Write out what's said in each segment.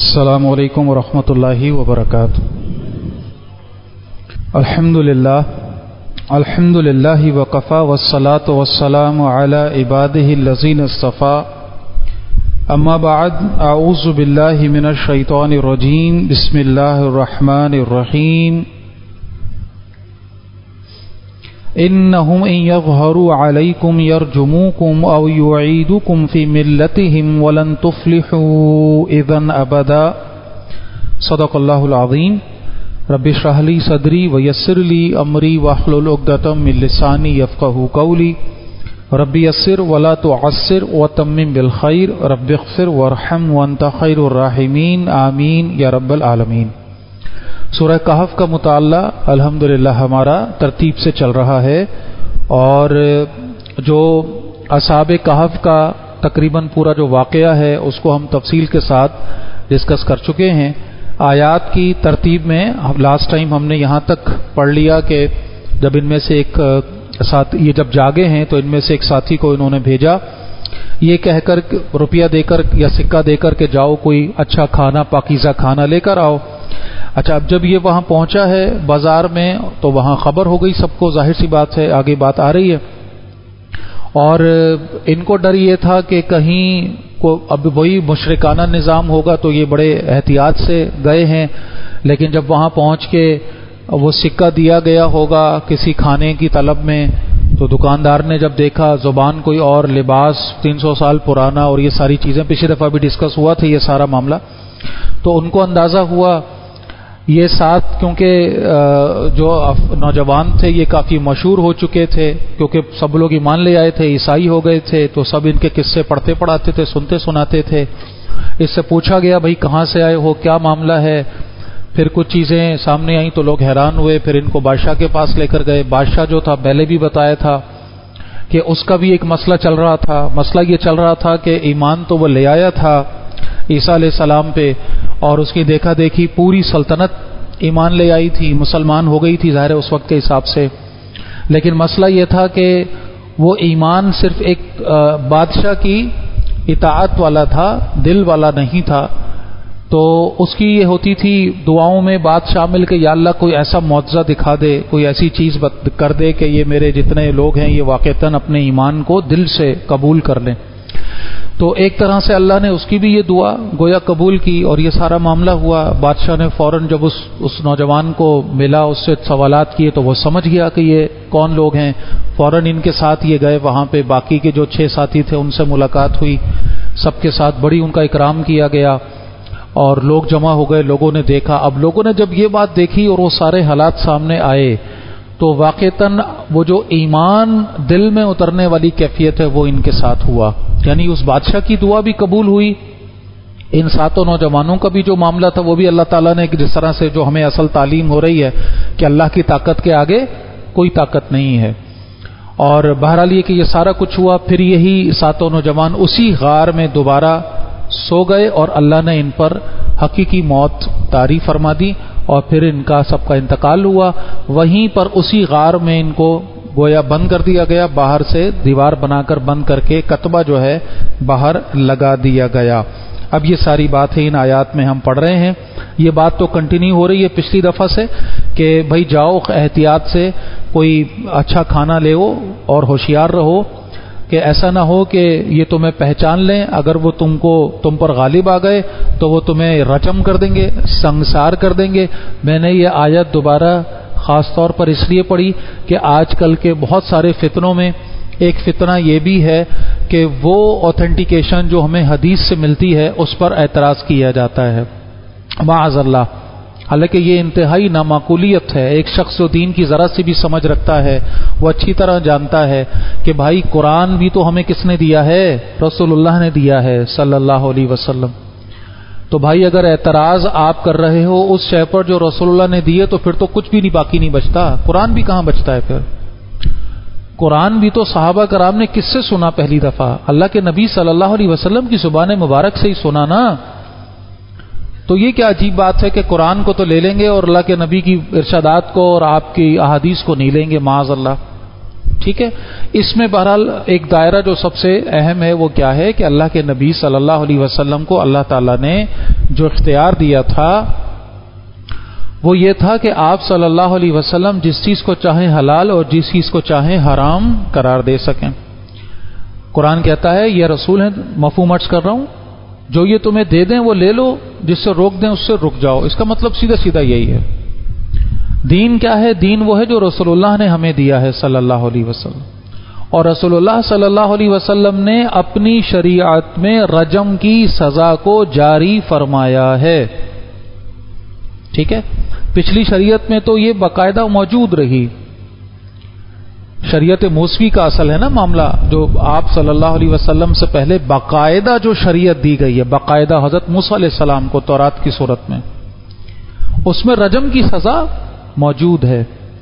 السلام علیکم ورحمۃ اللہ وبرکاتہ۔ الحمد للہ وکفی والصلاۃ والسلام علی عبادہ الذین اصطفی، اما بعد، اعوذ باللہ من الشیطان الرجیم، بسم اللہ الرحمن الرحیم۔ انہم ان یظہروا علیکم یرجموکم او یعیدوکم فی ملتہم ولن تفلحوا اذا ابدا۔ صدق اللہ العظیم۔ رب اشرح لی صدری ویسر لی امری واحلل عقدۃ من لسانی یفقہوا قولی۔ رب یسر ولا تعسر وتمم بالخیر، رب اغفر وارحم وانت خیر الراحمین، آمین یا رب العالمین۔ سورہ کہف کا مطالعہ الحمدللہ ہمارا ترتیب سے چل رہا ہے، اور جو اصحاب کہف کا تقریباً پورا جو واقعہ ہے اس کو ہم تفصیل کے ساتھ ڈسکس کر چکے ہیں۔ آیات کی ترتیب میں لاسٹ ٹائم ہم نے یہاں تک پڑھ لیا کہ جب ان میں سے ایک ساتھی یہ جب جاگے ہیں تو ان میں سے ایک ساتھی کو انہوں نے بھیجا یہ کہہ کر روپیہ دے کر یا سکہ دے کر کہ جاؤ کوئی اچھا کھانا پاکیزہ کھانا لے کر آؤ۔ اچھا، اب جب یہ وہاں پہنچا ہے بازار میں تو وہاں خبر ہو گئی سب کو، ظاہر سی بات ہے، آگے بات آ رہی ہے، اور ان کو ڈر یہ تھا کہ کہیں کو اب وہی مشرکانہ نظام ہوگا، تو یہ بڑے احتیاط سے گئے ہیں، لیکن جب وہاں پہنچ کے وہ سکہ دیا گیا ہوگا کسی کھانے کی طلب میں، تو دکاندار نے جب دیکھا زبان کوئی اور، لباس 300 سال پرانا، اور یہ ساری چیزیں پچھلی دفعہ بھی ڈسکس ہوا تھا یہ سارا معاملہ، تو ان کو اندازہ ہوا یہ ساتھ، کیونکہ جو نوجوان تھے یہ کافی مشہور ہو چکے تھے، کیونکہ سب لوگ ایمان لے آئے تھے، عیسائی ہو گئے تھے، تو سب ان کے قصے پڑھتے پڑھاتے تھے، سنتے سناتے تھے۔ اس سے پوچھا گیا بھائی کہاں سے آئے ہو، کیا معاملہ ہے؟ پھر کچھ چیزیں سامنے آئیں تو لوگ حیران ہوئے، پھر ان کو بادشاہ کے پاس لے کر گئے۔ بادشاہ جو تھا پہلے بھی بتایا تھا کہ اس کا بھی ایک مسئلہ چل رہا تھا، مسئلہ یہ چل رہا تھا کہ ایمان تو وہ لے آیا تھا عیسیٰ علیہ السلام پہ، اور اس کی دیکھا دیکھی پوری سلطنت ایمان لے آئی تھی، مسلمان ہو گئی تھی ظاہر ہے اس وقت کے حساب سے، لیکن مسئلہ یہ تھا کہ وہ ایمان صرف ایک بادشاہ کی اطاعت والا تھا، دل والا نہیں تھا۔ تو اس کی یہ ہوتی تھی دعاؤں میں بات شامل کہ یا اللہ کوئی ایسا معجزہ دکھا دے، کوئی ایسی چیز کر دے کہ یہ میرے جتنے لوگ ہیں یہ واقعتاً اپنے ایمان کو دل سے قبول کر لیں۔ تو ایک طرح سے اللہ نے اس کی بھی یہ دعا گویا قبول کی، اور یہ سارا معاملہ ہوا۔ بادشاہ نے فوراً جب اس نوجوان کو ملا، اس سے سوالات کیے، تو وہ سمجھ گیا کہ یہ کون لوگ ہیں، فوراً ان کے ساتھ یہ گئے وہاں پہ، باقی کے جو 6 ساتھی تھے ان سے ملاقات ہوئی، سب کے ساتھ بڑی ان کا اکرام کیا گیا، اور لوگ جمع ہو گئے، لوگوں نے دیکھا۔ اب لوگوں نے جب یہ بات دیکھی اور وہ سارے حالات سامنے آئے، تو واقعتاً وہ جو ایمان دل میں اترنے والی کیفیت ہے وہ ان کے ساتھ ہوا، یعنی اس بادشاہ کی دعا بھی قبول ہوئی، ان 7 نوجوانوں کا بھی جو معاملہ تھا وہ بھی اللہ تعالیٰ نے، جس طرح سے جو ہمیں اصل تعلیم ہو رہی ہے کہ اللہ کی طاقت کے آگے کوئی طاقت نہیں ہے، اور بہرحال یہ کہ یہ سارا کچھ ہوا۔ پھر یہی 7 نوجوان اسی غار میں دوبارہ سو گئے، اور اللہ نے ان پر حقیقی موت طاری فرما دی، اور پھر ان کا سب کا انتقال ہوا۔ وہیں پر اسی غار میں ان کو گویا بند کر دیا گیا، باہر سے دیوار بنا کر بند کر کے کتبہ جو ہے باہر لگا دیا گیا۔ اب یہ ساری بات ہے ان آیات میں ہم پڑھ رہے ہیں، یہ بات تو کنٹینیو ہو رہی ہے پچھلی دفعہ سے کہ بھائی جاؤ احتیاط سے کوئی اچھا کھانا لے اور ہوشیار رہو کہ ایسا نہ ہو کہ یہ تمہیں پہچان لیں، اگر وہ تم پر غالب آ گئے تو وہ تمہیں رجم کر دیں گے، سنگسار کر دیں گے۔ میں نے یہ آیت دوبارہ خاص طور پر اس لیے پڑھی کہ آج کل کے بہت سارے فتنوں میں ایک فتنہ یہ بھی ہے کہ وہ اوتھینٹیکیشن جو ہمیں حدیث سے ملتی ہے اس پر اعتراض کیا جاتا ہے، معاذ اللہ، حالانکہ یہ انتہائی نامعقولیت ہے۔ ایک شخص جو دین کی ذرا سی بھی سمجھ رکھتا ہے وہ اچھی طرح جانتا ہے کہ بھائی قرآن بھی تو ہمیں کس نے دیا ہے؟ رسول اللہ نے دیا ہے صلی اللہ علیہ وسلم۔ تو بھائی اگر اعتراض آپ کر رہے ہو اس شے پر جو رسول اللہ نے دیے تو پھر تو کچھ بھی نہیں باقی نہیں بچتا، قرآن بھی کہاں بچتا ہے پھر؟ قرآن بھی تو صحابہ کرام نے کس سے سنا پہلی دفعہ؟ اللہ کے نبی صلی اللہ علیہ وسلم کی زبان مبارک سے ہی سنا نا۔ تو یہ کیا عجیب بات ہے کہ قرآن کو تو لے لیں گے اور اللہ کے نبی کی ارشادات کو اور آپ کی احادیث کو نہیں لیں گے، معاذ اللہ۔ ٹھیک ہے، اس میں بہرحال ایک دائرہ جو سب سے اہم ہے وہ کیا ہے کہ اللہ کے نبی صلی اللہ علیہ وسلم کو اللہ تعالیٰ نے جو اختیار دیا تھا وہ یہ تھا کہ آپ صلی اللہ علیہ وسلم جس چیز کو چاہیں حلال اور جس چیز کو چاہیں حرام قرار دے سکیں. قرآن کہتا ہے یہ رسول ہیں، مفہوم عرض کر رہا ہوں، جو یہ تمہیں دے دیں وہ لے لو، جس سے روک دیں اس سے رک جاؤ. اس کا مطلب سیدھا سیدھا یہی ہے. دین کیا ہے؟ دین وہ ہے جو رسول اللہ نے ہمیں دیا ہے صلی اللہ علیہ وسلم. اور رسول اللہ صلی اللہ علیہ وسلم نے اپنی شریعت میں رجم کی سزا کو جاری فرمایا ہے. ٹھیک ہے، پچھلی شریعت میں تو یہ باقاعدہ موجود رہی. شریعت موسوی کا اصل ہے نا معاملہ، جو آپ صلی اللہ علیہ وسلم سے پہلے باقاعدہ جو شریعت دی گئی ہے، باقاعدہ حضرت موسیٰ علیہ السلام کو تورات کی صورت میں، اس میں رجم کی سزا موجود ہے.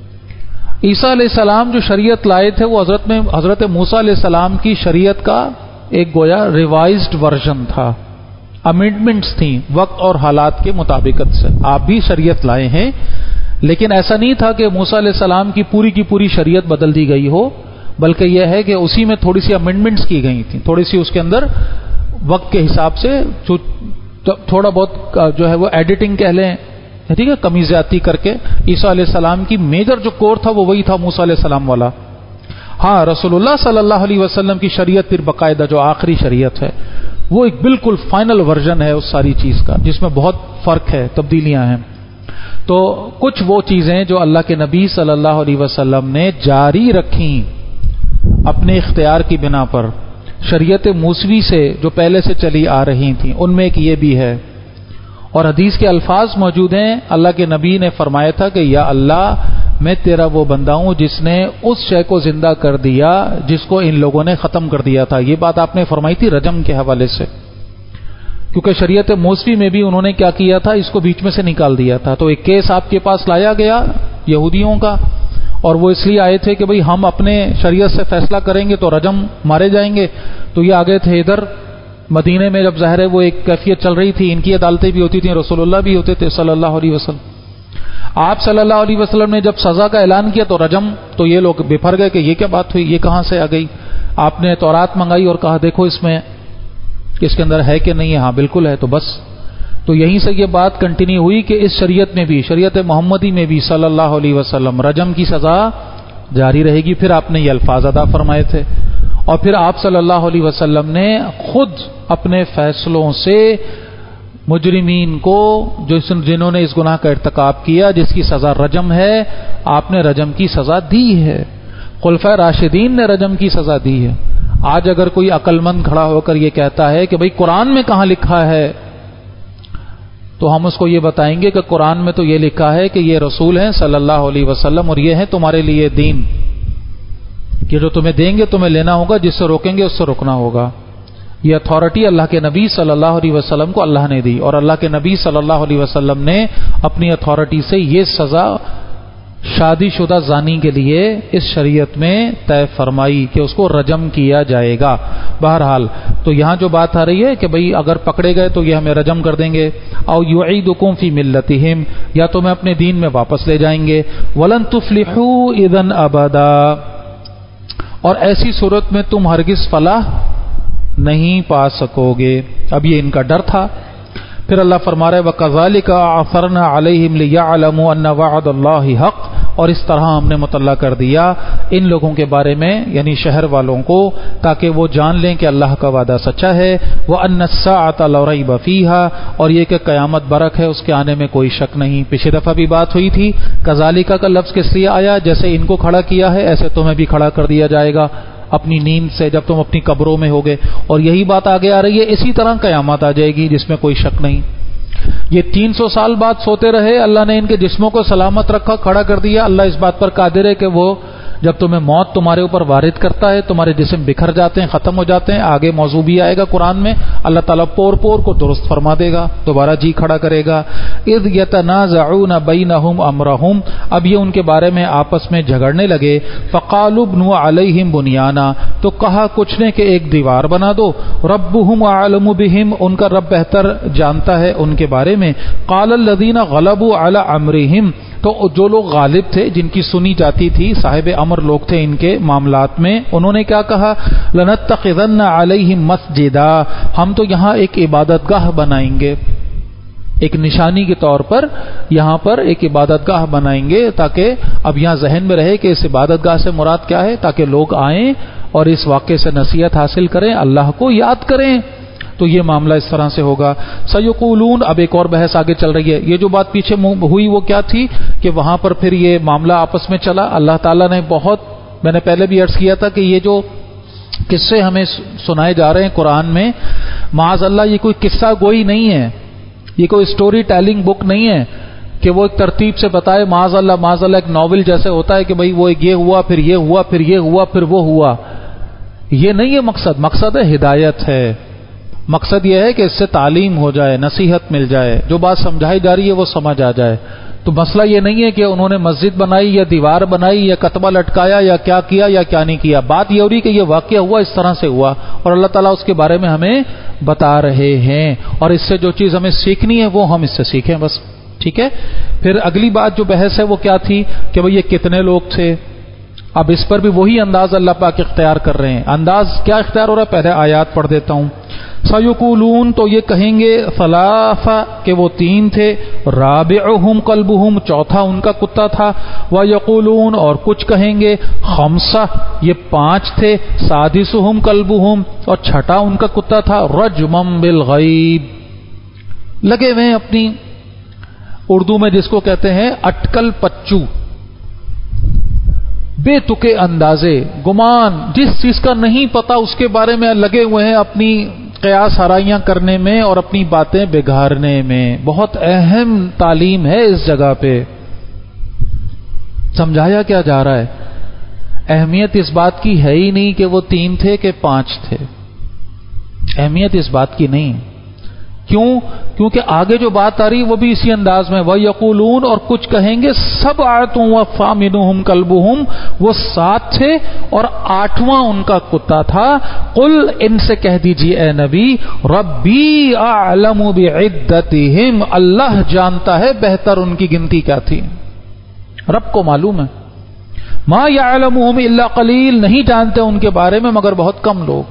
عیسیٰ علیہ السلام جو شریعت لائے تھے وہ حضرت موسیٰ علیہ السلام کی شریعت کا ایک گویا ریوائزڈ ورژن تھا. امینڈمنٹس تھیں وقت اور حالات کے مطابقت سے. آپ بھی شریعت لائے ہیں، لیکن ایسا نہیں تھا کہ موسیٰ علیہ السلام کی پوری شریعت بدل دی گئی ہو، بلکہ یہ ہے کہ اسی میں تھوڑی سی امینڈمنٹس کی گئی تھیں، تھوڑی سی اس کے اندر وقت کے حساب سے تھوڑا بہت جو ہے وہ ایڈیٹنگ کہہ لیں، ٹھیک ہے، کمی زیادتی کر کے. عیسیٰ علیہ السلام کی میجر جو کور تھا وہ وہی تھا موسیٰ علیہ السلام والا. ہاں، رسول اللہ صلی اللہ علیہ وسلم کی شریعت پھر باقاعدہ جو آخری شریعت ہے وہ ایک بالکل فائنل ورژن ہے اس ساری چیز کا، جس میں بہت فرق ہے، تبدیلیاں ہیں. تو کچھ وہ چیزیں جو اللہ کے نبی صلی اللہ علیہ وسلم نے جاری رکھیں اپنے اختیار کی بنا پر شریعت موسوی سے جو پہلے سے چلی آ رہی تھیں، ان میں ایک یہ بھی ہے. اور حدیث کے الفاظ موجود ہیں، اللہ کے نبی نے فرمایا تھا کہ یا اللہ، میں تیرا وہ بندہ ہوں جس نے اس شے کو زندہ کر دیا جس کو ان لوگوں نے ختم کر دیا تھا. یہ بات آپ نے فرمائی تھی رجم کے حوالے سے، کیونکہ شریعت موسوی میں بھی انہوں نے کیا کیا تھا، اس کو بیچ میں سے نکال دیا تھا. تو ایک کیس آپ کے پاس لایا گیا یہودیوں کا، اور وہ اس لیے آئے تھے کہ بھئی ہم اپنے شریعت سے فیصلہ کریں گے تو رجم مارے جائیں گے. تو یہ آگے تھے ادھر مدینے میں، جب ظاہر ہے وہ ایک کیفیت چل رہی تھی، ان کی عدالتیں بھی ہوتی تھیں، رسول اللہ بھی ہوتے تھے صلی اللہ علیہ وسلم. آپ صلی اللہ علیہ وسلم نے جب سزا کا اعلان کیا تو رجم، تو یہ لوگ بفر گئے کہ یہ کیا بات ہوئی، یہ کہاں سے آ گئی. آپ نے تورات منگائی اور کہا دیکھو اس میں اس کے اندر ہے کہ نہیں ہے. ہاں بالکل ہے. تو بس تو یہیں سے یہ بات کنٹینیو ہوئی کہ اس شریعت میں بھی، شریعت محمدی میں بھی صلی اللہ علیہ وسلم رجم کی سزا جاری رہے گی. پھر آپ نے یہ الفاظ ادا فرمائے تھے، اور پھر آپ صلی اللہ علیہ وسلم نے خود اپنے فیصلوں سے مجرمین کو، جنہوں نے اس گناہ کا ارتکاب کیا جس کی سزا رجم ہے، آپ نے رجم کی سزا دی ہے. خلفائے راشدین نے رجم کی سزا دی ہے. آج اگر کوئی عقل مند کھڑا ہو کر یہ کہتا ہے کہ بھئی قرآن میں کہاں لکھا ہے، تو ہم اس کو یہ بتائیں گے کہ قرآن میں تو یہ لکھا ہے کہ یہ رسول ہیں صلی اللہ علیہ وسلم، اور یہ ہے تمہارے لیے دین، کہ جو تمہیں دیں گے تمہیں لینا ہوگا، جس سے روکیں گے اس سے رکنا ہوگا. یہ اتھارٹی اللہ کے نبی صلی اللہ علیہ وسلم کو اللہ نے دی، اور اللہ کے نبی صلی اللہ علیہ وسلم نے اپنی اتھارٹی سے یہ سزا شادی شدہ زانی کے لیے اس شریعت میں طے فرمائی کہ اس کو رجم کیا جائے گا. بہرحال تو یہاں جو بات آ رہی ہے کہ بھئی اگر پکڑے گئے تو یہ ہمیں رجم کر دیں گے، او یعیدکم فی ملتہم، یا تمہیں اپنے دین میں واپس لے جائیں گے. ولن تفلحوا اذا ابدا، اور ایسی صورت میں تم ہرگز فلاح نہیں پا سکو گے. اب یہ ان کا ڈر تھا. پھر اللہ فرما رہا ہے وَكَذَلِكَ أَعْثَرْنَا عَلَيْهِمْ لِيَعْلَمُوا أَنَّ وَعْدَ اللَّهِ حَقٌّ، اور اس طرح ہم نے مطلع کر دیا ان لوگوں کے بارے میں، یعنی شہر والوں کو، تاکہ وہ جان لیں کہ اللہ کا وعدہ سچا ہے. وَأَنَّ السَّاعَةَ لَا رَيْبَ فِيهَا، اور یہ کہ قیامت برحق ہے، اس کے آنے میں کوئی شک نہیں. پچھلی دفعہ بھی بات ہوئی تھی کذالک کا لفظ کس لیے آیا، جیسے ان کو کھڑا کیا ہے ایسے تمہیں بھی کھڑا کر دیا جائے گا اپنی نیند سے جب تم اپنی قبروں میں ہوگے. اور یہی بات آگے آ رہی ہے، اسی طرح قیامت آ جائے گی جس میں کوئی شک نہیں. یہ 300 سال بعد سوتے رہے، اللہ نے ان کے جسموں کو سلامت رکھا، کھڑا کر دیا. اللہ اس بات پر قادر ہے کہ وہ جب تمہیں موت تمہارے اوپر وارد کرتا ہے، تمہارے جسم بکھر جاتے ہیں، ختم ہو جاتے ہیں. آگے موضوع بھی آئے گا قرآن میں، اللہ تعالیٰ پور پور کو درست فرما دے گا، دوبارہ جی کھڑا کرے گا. اذ یتنازعون بینہم امرہم، اب یہ ان کے بارے میں آپس میں جھگڑنے لگے. فقالوا ابنوا علیہم بنیانا، تو کہا کچھ نے کہ ایک دیوار بنا دو. ربہم اعلم بہم، ان کا رب بہتر جانتا ہے ان کے بارے میں. قال الذین غلبوا علی امرہم، تو جو لوگ غالب تھے، جن کی سنی جاتی تھی، صاحب امر لوگ تھے ان کے معاملات میں، انہوں نے کیا کہا لنتخذن علیہم مسجدا، ہم تو یہاں ایک عبادت گاہ بنائیں گے. ایک نشانی کے طور پر یہاں پر ایک عبادت گاہ بنائیں گے، تاکہ اب یہاں ذہن میں رہے کہ اس عبادت گاہ سے مراد کیا ہے، تاکہ لوگ آئیں اور اس واقعے سے نصیحت حاصل کریں، اللہ کو یاد کریں. تو یہ معاملہ اس طرح سے ہوگا. سیقولون، اب ایک اور بحث آگے چل رہی ہے. یہ جو بات پیچھے ہوئی وہ کیا تھی کہ وہاں پر پھر یہ معاملہ آپس میں چلا. اللہ تعالیٰ نے بہت، میں نے پہلے بھی عرض کیا تھا کہ یہ جو قصے ہمیں سنائے جا رہے ہیں قرآن میں، معاذ اللہ یہ کوئی قصہ گوئی نہیں ہے، یہ کوئی سٹوری ٹیلنگ بک نہیں ہے کہ وہ ایک ترتیب سے بتائے. معاذ اللہ ایک ناول جیسے ہوتا ہے کہ بھئی وہ یہ ہوا پھر یہ ہوا پھر یہ ہوا پھر وہ ہوا. یہ نہیں ہے مقصد. مقصد ہے ہدایت ہے. مقصد یہ ہے کہ اس سے تعلیم ہو جائے، نصیحت مل جائے، جو بات سمجھائی جا رہی ہے وہ سمجھ آ جائے. تو مسئلہ یہ نہیں ہے کہ انہوں نے مسجد بنائی یا دیوار بنائی یا کتبہ لٹکایا یا کیا یا کیا نہیں کیا. بات یہ ہو رہی کہ یہ واقعہ ہوا، اس طرح سے ہوا، اور اللہ تعالیٰ اس کے بارے میں ہمیں بتا رہے ہیں، اور اس سے جو چیز ہمیں سیکھنی ہے وہ ہم اس سے سیکھیں بس. ٹھیک ہے. پھر اگلی بات جو بحث ہے وہ کیا تھی کہ بھئی یہ کتنے لوگ تھے. اب اس پر بھی وہی انداز اللہ پاک اختیار کر رہے ہیں. انداز کیا اختیار ہو رہا ہے؟ پہلے آیات پڑھ دیتا ہوں. سیقولون، تو یہ کہیں گے ثلاثہ کہ وہ 3 تھے، رابعہم کلبہم چوتھا ان کا کتا تھا، ویقولون اور کچھ کہیں گے خمسہ یہ 5 تھے، سادسہم کلبہم اور چھٹا ان کا کتا تھا، رجمم بالغیب. لگے ہوئے ہیں اپنی اردو میں جس کو کہتے ہیں اٹکل پچو، بے تکے اندازے، گمان، جس چیز کا نہیں پتا اس کے بارے میں لگے ہوئے ہیں اپنی قیاس آرائیاں کرنے میں اور اپنی باتیں بگاڑنے میں. بہت اہم تعلیم ہے اس جگہ پہ. سمجھایا کیا جا رہا ہے؟ اہمیت اس بات کی ہے ہی نہیں کہ وہ 3 تھے کہ 5 تھے. اہمیت اس بات کی نہیں. کیوں؟ کیونکہ آگے جو بات آ رہی وہ بھی اسی انداز میں. وَيَقُولُونَ اور کچھ کہیں گے سَبْعَةٌ وَثَامِنُهُمْ كَلْبُهُمْ وہ 7 تھے اور 8واں ان کا کتا تھا. قل ان سے کہہ دیجیے اے نبی، ربی اعلم بعدتهم اللہ جانتا ہے بہتر ان کی گنتی کیا تھی. رب کو معلوم ہے. ما يعلمهم الا قلیل نہیں جانتے ان کے بارے میں مگر بہت کم لوگ.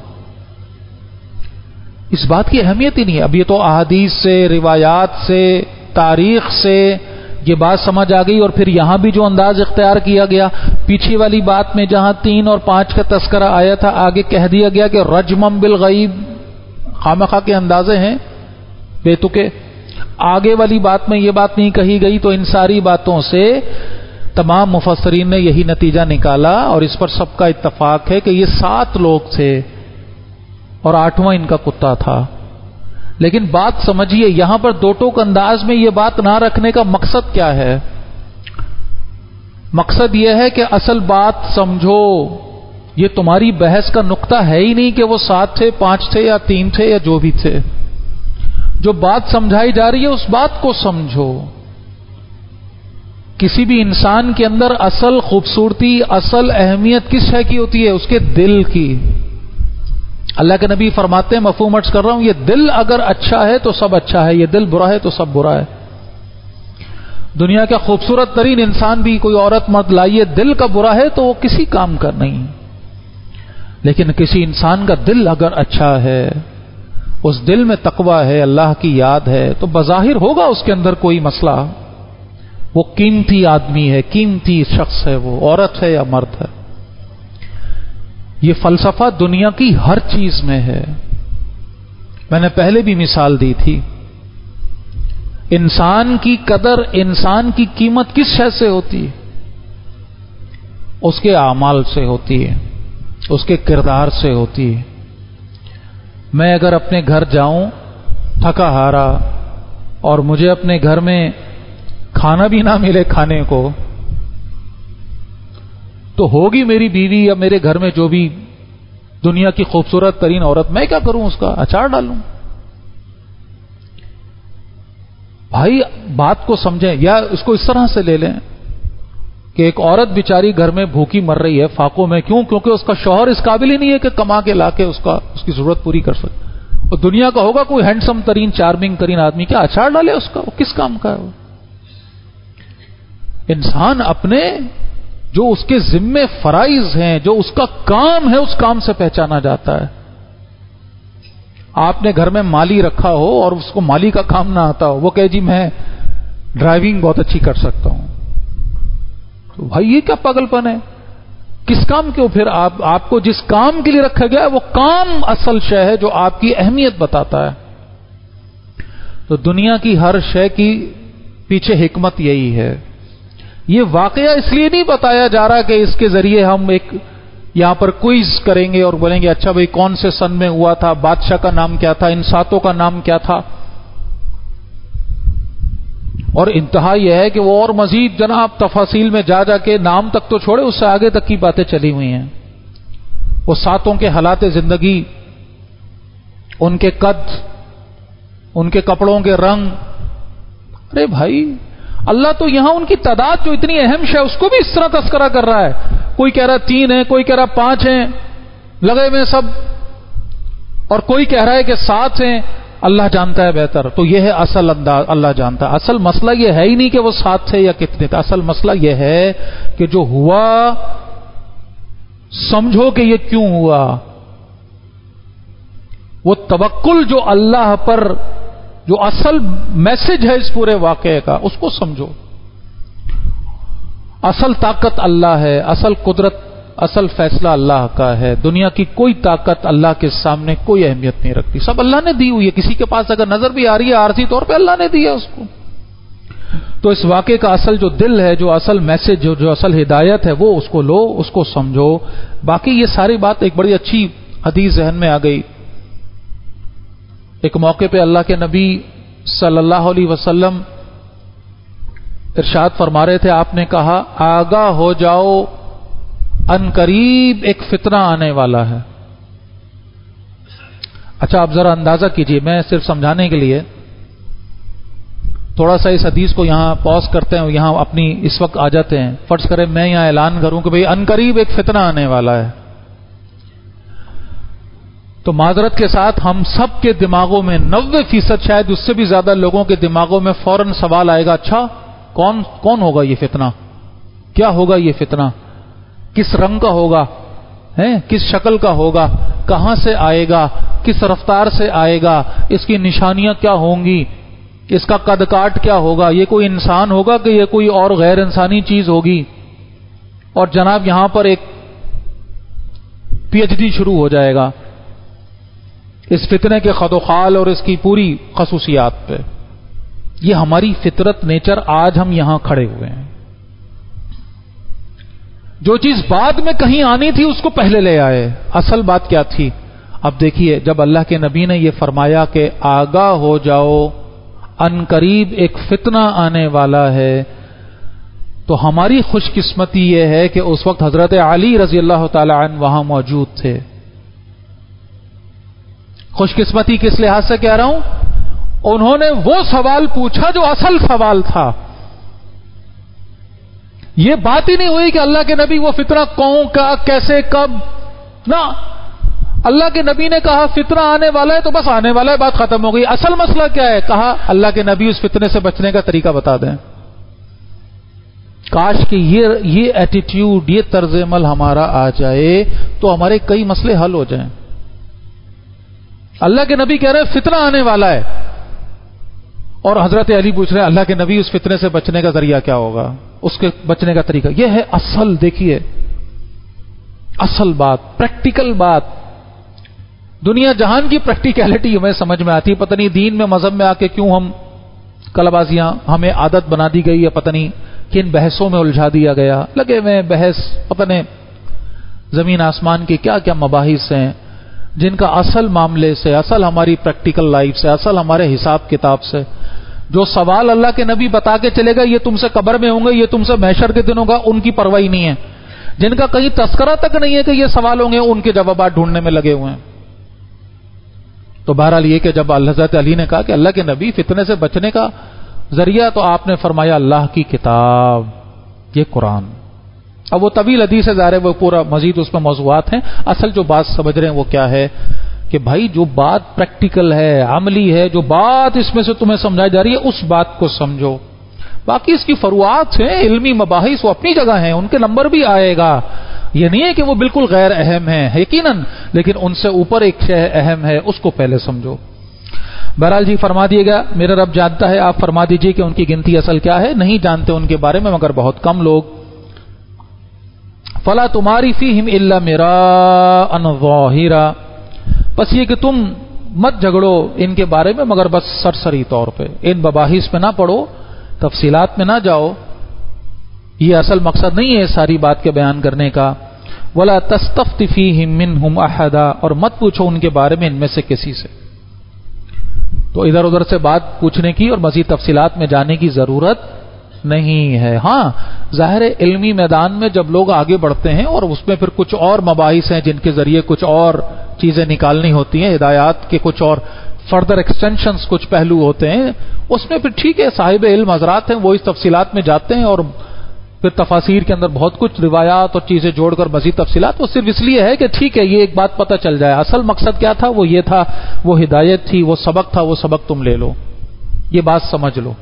اس بات کی اہمیت ہی نہیں ہے. اب یہ تو احادیث سے، روایات سے، تاریخ سے یہ بات سمجھ آ گئی. اور پھر یہاں بھی جو انداز اختیار کیا گیا پیچھے والی بات میں جہاں 3 اور 5 کا تذکرہ آیا تھا، آگے کہہ دیا گیا کہ رجمم بالغیب. خامخواہ کے اندازے ہیں بے تکے. آگے والی بات میں یہ بات نہیں کہی گئی. تو ان ساری باتوں سے تمام مفسرین نے یہی نتیجہ نکالا اور اس پر سب کا اتفاق ہے کہ یہ 7 لوگ تھے اور 8واں ان کا کتا تھا. لیکن بات سمجھیے یہاں پر دو ٹوک انداز میں یہ بات نہ رکھنے کا مقصد کیا ہے؟ مقصد یہ ہے کہ اصل بات سمجھو. یہ تمہاری بحث کا نقطہ ہے ہی نہیں کہ وہ 7 تھے، 5 تھے یا 3 تھے یا جو بھی تھے. جو بات سمجھائی جا رہی ہے اس بات کو سمجھو. کسی بھی انسان کے اندر اصل خوبصورتی، اصل اہمیت کس شے کی ہوتی ہے؟ اس کے دل کی. اللہ کے نبی فرماتے ہیں، مفہوم عرض کر رہا ہوں، یہ دل اگر اچھا ہے تو سب اچھا ہے، یہ دل برا ہے تو سب برا ہے. دنیا کا خوبصورت ترین انسان بھی کوئی عورت مرد لائیے، دل کا برا ہے تو وہ کسی کام کا نہیں. لیکن کسی انسان کا دل اگر اچھا ہے، اس دل میں تقویٰ ہے، اللہ کی یاد ہے، تو بظاہر ہوگا اس کے اندر کوئی مسئلہ. وہ قیمتی آدمی ہے، قیمتی شخص ہے، وہ عورت ہے یا مرد ہے. یہ فلسفہ دنیا کی ہر چیز میں ہے. میں نے پہلے بھی مثال دی تھی. انسان کی قدر، انسان کی قیمت کس شے سے ہوتی ہے؟ اس کے اعمال سے ہوتی ہے، اس کے کردار سے ہوتی ہے. میں اگر اپنے گھر جاؤں تھکا ہارا اور مجھے اپنے گھر میں کھانا بھی نہ ملے کھانے کو، تو ہوگی میری بیوی یا میرے گھر میں جو بھی دنیا کی خوبصورت ترین عورت، میں کیا کروں؟ اس کا اچار ڈالوں؟ بھائی بات کو سمجھیں. یا اس کو اس طرح سے لے لیں کہ ایک عورت بیچاری گھر میں بھوکی مر رہی ہے فاقوں میں. کیوں؟ کیونکہ اس کا شوہر اس قابل ہی نہیں ہے کہ کما کے لا کے اس کی ضرورت پوری کر سکے. اور دنیا کا ہوگا کوئی ہینڈسم ترین، چارمنگ ترین آدمی، کیا اچار ڈالے اس کا؟ وہ کس کام کا ہے؟ وہ انسان اپنے جو اس کے ذمے فرائض ہیں، جو اس کا کام ہے، اس کام سے پہچانا جاتا ہے. آپ نے گھر میں مالی رکھا ہو اور اس کو مالی کا کام نہ آتا ہو، وہ کہے جی میں ڈرائیونگ بہت اچھی کر سکتا ہوں، تو بھائی یہ کیا پاگل پن ہے؟ کس کام کے پھر آپ کو جس کام کے لیے رکھا گیا وہ کام اصل شے ہے جو آپ کی اہمیت بتاتا ہے. تو دنیا کی ہر شے کی پیچھے حکمت یہی ہے. یہ واقعہ اس لیے نہیں بتایا جا رہا کہ اس کے ذریعے ہم ایک یہاں پر کوئز کریں گے اور بولیں گے اچھا بھائی کون سے سن میں ہوا تھا، بادشاہ کا نام کیا تھا، ان ساتوں کا نام کیا تھا. اور انتہا یہ ہے کہ وہ اور مزید جناب تفاصیل میں جا کے نام تک تو چھوڑے، اس سے آگے تک کی باتیں چلی ہوئی ہیں. وہ ساتوں کے حالات زندگی، ان کے قد، ان کے کپڑوں کے رنگ. ارے بھائی اللہ تو یہاں ان کی تعداد جو اتنی اہم ہے اس کو بھی اس طرح تذکرہ کر رہا ہے. کوئی کہہ رہا 3 ہیں، کوئی کہہ رہا 5 ہیں لگے ہوئے سب، اور کوئی کہہ رہا ہے کہ 7 ہیں. اللہ جانتا ہے بہتر. تو یہ ہے اصل انداز، اللہ جانتا ہے. اصل مسئلہ یہ ہے ہی نہیں کہ وہ 7 تھے یا کتنے تھے. اصل مسئلہ یہ ہے کہ جو ہوا سمجھو کہ یہ کیوں ہوا. وہ توکل جو اللہ پر، جو اصل میسج ہے اس پورے واقعے کا، اس کو سمجھو. اصل طاقت اللہ ہے، اصل قدرت، اصل فیصلہ اللہ کا ہے. دنیا کی کوئی طاقت اللہ کے سامنے کوئی اہمیت نہیں رکھتی. سب اللہ نے دی ہوئی ہے. کسی کے پاس اگر نظر بھی آ رہی ہے عارضی طور پہ، اللہ نے دی ہے اس کو. تو اس واقعے کا اصل جو دل ہے، جو اصل میسج، جو اصل ہدایت ہے، وہ اس کو لو، اس کو سمجھو. باقی یہ ساری بات ایک بڑی اچھی حدیث ذہن میں آ گئی. ایک موقع پہ اللہ کے نبی صلی اللہ علیہ وسلم ارشاد فرما رہے تھے. آپ نے کہا آگاہ ہو جاؤ، ان قریب ایک فتنہ آنے والا ہے. اچھا آپ ذرا اندازہ کیجئے، میں صرف سمجھانے کے لیے تھوڑا سا اس حدیث کو یہاں پاز کرتے ہیں، یہاں اپنی اس وقت آ جاتے ہیں. فرض کریں میں یہاں اعلان کروں کہ بھئی ان قریب ایک فتنہ آنے والا ہے، تو معذرت کے ساتھ ہم سب کے دماغوں میں 90% شاید اس سے بھی زیادہ لوگوں کے دماغوں میں فوراً سوال آئے گا، اچھا کون ہوگا یہ فتنہ؟ کیا ہوگا یہ فتنہ؟ کس رنگ کا ہوگا؟ کس شکل کا ہوگا؟ کہاں سے آئے گا؟ کس رفتار سے آئے گا؟ اس کی نشانیاں کیا ہوں گی؟ اس کا قد کاٹ کیا ہوگا؟ یہ کوئی انسان ہوگا کہ یہ کوئی اور غیر انسانی چیز ہوگی؟ اور جناب یہاں پر ایک PhD شروع ہو جائے گا اس فتنے کے خد و خال اور اس کی پوری خصوصیات پہ. یہ ہماری فطرت، نیچر. آج ہم یہاں کھڑے ہوئے ہیں. جو چیز بعد میں کہیں آنی تھی اس کو پہلے لے آئے. اصل بات کیا تھی؟ اب دیکھیے، جب اللہ کے نبی نے یہ فرمایا کہ آگاہ ہو جاؤ، ان قریب ایک فتنہ آنے والا ہے، تو ہماری خوش قسمتی یہ ہے کہ اس وقت حضرت علی رضی اللہ تعالی عنہ وہاں موجود تھے. خوش قسمتی کس لحاظ سے کہہ رہا ہوں؟ انہوں نے وہ سوال پوچھا جو اصل سوال تھا. یہ بات ہی نہیں ہوئی کہ اللہ کے نبی وہ فتنہ کون کا، کیسے، کب، نہ. اللہ کے نبی نے کہا فتنہ آنے والا ہے تو بس آنے والا ہے، بات ختم ہو گئی. اصل مسئلہ کیا ہے؟ کہا اللہ کے نبی اس فتنے سے بچنے کا طریقہ بتا دیں. کاش کہ یہ ایٹیٹیوڈ، یہ طرز عمل ہمارا آ جائے تو ہمارے کئی مسئلے حل ہو جائیں. اللہ کے نبی کہہ رہے ہیں فتنہ آنے والا ہے، اور حضرت علی پوچھ رہے ہیں اللہ کے نبی اس فتنے سے بچنے کا ذریعہ کیا ہوگا، اس کے بچنے کا طریقہ. یہ ہے اصل. دیکھیے اصل بات، پریکٹیکل بات. دنیا جہان کی پریکٹیکلٹی ہمیں سمجھ میں آتی، پتہ نہیں دین میں مذہب میں آ کے کیوں ہم کلبازیاں ہمیں عادت بنا دی گئی ہے، پتہ نہیں کن بحثوں میں الجھا دیا گیا. لگے ہوئے بحث، پتہ نہیں زمین آسمان کی کیا کیا مباحث ہیں جن کا اصل معاملے سے، اصل ہماری پریکٹیکل لائف سے، اصل ہمارے حساب کتاب سے جو سوال اللہ کے نبی بتا کے چلے گا یہ تم سے قبر میں ہوں گے، یہ تم سے محشر کے دن ہوگا، ان کی پرواہ نہیں ہے. جن کا کہیں تذکرہ تک نہیں ہے کہ یہ سوال ہوں گے، ان کے جوابات ڈھونڈنے میں لگے ہوئے ہیں. تو بہرحال یہ کہ جب حضرت علی نے کہا کہ اللہ کے نبی فتنے سے بچنے کا ذریعہ، تو آپ نے فرمایا اللہ کی کتاب، یہ قرآن. اب وہ طویل حدیث ہے، ظاہر ہے وہ پورا مزید اس میں موضوعات ہیں. اصل جو بات سمجھ رہے ہیں وہ کیا ہے کہ بھائی جو بات پریکٹیکل ہے، عملی ہے، جو بات اس میں سے تمہیں سمجھائی جا رہی ہے اس بات کو سمجھو. باقی اس کی فروعات ہیں، علمی مباحث وہ اپنی جگہ ہیں، ان کے نمبر بھی آئے گا. یہ نہیں ہے کہ وہ بالکل غیر اہم ہیں یقیناً، لیکن ان سے اوپر ایک شے اہم ہے، اس کو پہلے سمجھو۔ بہرحال جی فرما دیے گا میرا رب جانتا ہے، آپ فرما دیجئے کہ ان کی گنتی اصل کیا ہے، نہیں جانتے ان کے بارے میں مگر بہت کم لوگ۔ فلا تماری فیہم الا مراء ظاہرا، بس یہ کہ تم مت جھگڑو ان کے بارے میں مگر بس سرسری طور پہ، ان مباحث میں نہ پڑو، تفصیلات میں نہ جاؤ، یہ اصل مقصد نہیں ہے ساری بات کے بیان کرنے کا۔ ولا تستفت فیہم منہم احدا، اور مت پوچھو ان کے بارے میں ان میں سے کسی سے۔ تو ادھر ادھر سے بات پوچھنے کی اور مزید تفصیلات میں جانے کی ضرورت نہیں ہے۔ ہاں ظاہر علمی میدان میں جب لوگ آگے بڑھتے ہیں اور اس میں پھر کچھ اور مباحث ہیں جن کے ذریعے کچھ اور چیزیں نکالنی ہوتی ہیں، ہدایات کے کچھ اور فردر ایکسٹینشنز کچھ پہلو ہوتے ہیں، اس میں پھر ٹھیک ہے صاحب علم حضرات ہیں وہ اس تفصیلات میں جاتے ہیں، اور پھر تفاسیر کے اندر بہت کچھ روایات اور چیزیں جوڑ کر مزید تفصیلات، وہ صرف اس لیے ہے کہ ٹھیک ہے یہ ایک بات پتہ چل جائے، اصل مقصد کیا تھا وہ یہ تھا، وہ ہدایت تھی، وہ سبق تھا، وہ سبق تم لے لو، یہ بات سمجھ لو۔